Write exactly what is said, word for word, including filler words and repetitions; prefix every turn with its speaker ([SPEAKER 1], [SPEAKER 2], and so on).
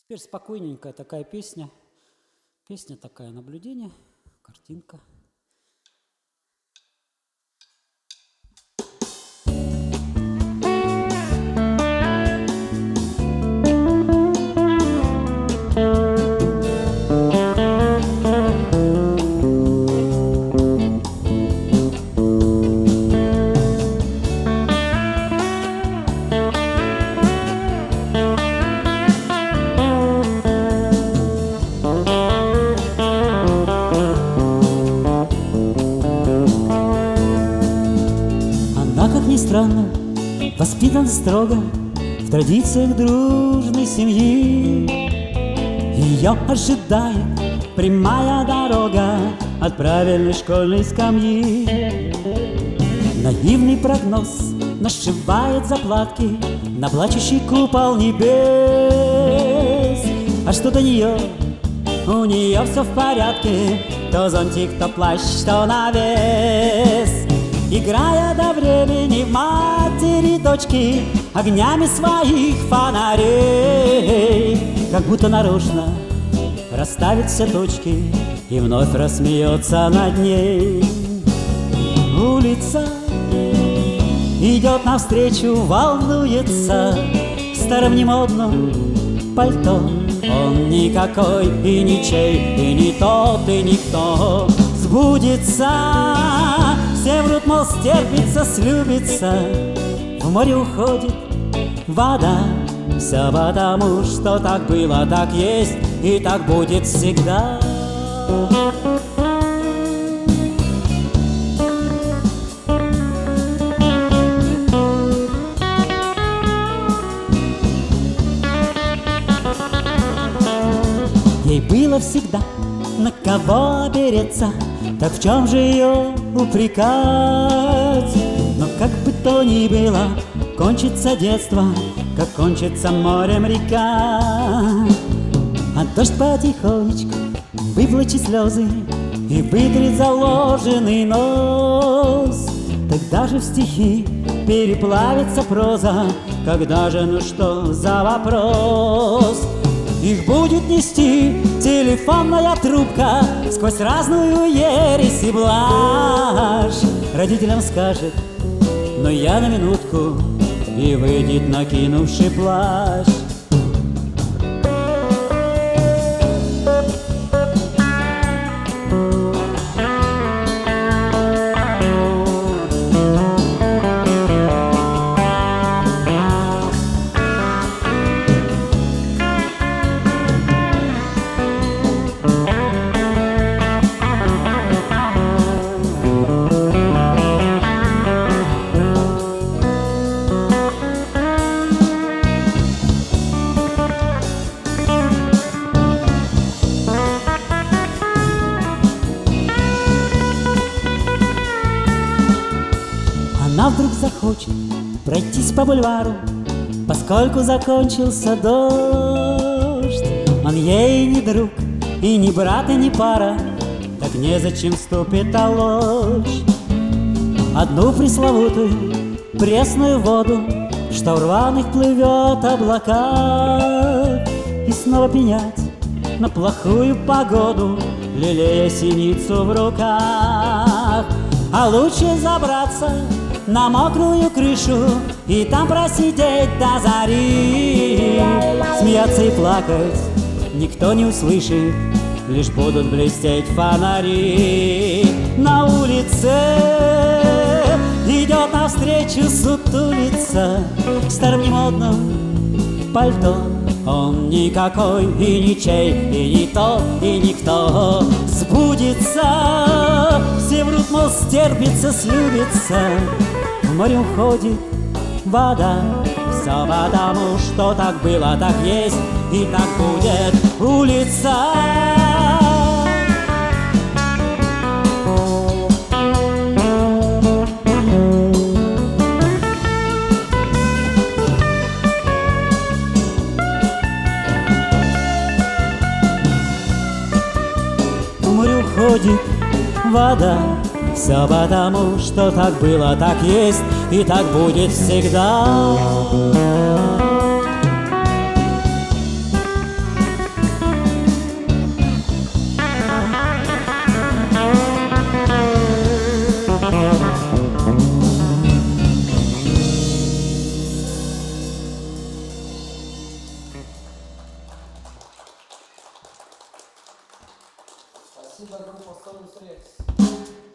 [SPEAKER 1] Теперь спокойненькая такая песня. Песня такая, наблюдение, картинка. Странно, воспитан строго в традициях дружной семьи. Ее ожидает прямая дорога от правильной школьной скамьи. Наивный прогноз нашивает заплатки на плачущий купол небес. А что до нее? У нее все в порядке. То зонтик, то плащ, то навес. Играя до времени в матери дочки огнями своих фонарей, как будто нарочно расставит все точки и вновь рассмеется над ней. Улица идет навстречу, волнуется в старом немодном пальто. Он никакой и ничей, и не тот, и никто. Сбудется, все врут, мол, стерпится, слюбится, в море уходит вода. Все потому, что так было, так есть и так будет всегда. Ей было всегда на кого опереться, так в чем же ее упрекать? Но как бы то ни было, кончится детство, как кончится морем река. А дождь потихонечку выплачет слезы и вытрет заложенный нос. Тогда же в стихи переплавится проза. Когда же, ну что за вопрос? Их будет нести телефонная трубка сквозь разную ересь и блажь. Родителям скажет: но я на минутку, и выйдет, накинувший плащ. Она вдруг захочет пройтись по бульвару, поскольку закончился дождь. Он ей не друг, и не брат, и не пара, так незачем вступит толочь. Одну пресловутую пресную воду, что в рваных плывет облака, и снова пенять на плохую погоду, лелея синицу в руках. А лучше забраться на мокрую крышу и там просидеть до зари. Смеяться и плакать никто не услышит, лишь будут блестеть фонари. На улице идет навстречу, сутулица в старом немодном пальто. Он никакой и ничей, и не тот, и никто. Сбудется, все врут, мол, стерпится, слюбится, в море уходит вода. Все потому, что так было, так есть и так будет. Улица уходит вода. Все потому, что так было, так есть и так будет всегда.
[SPEAKER 2] Спасибо, группа Solus Rex.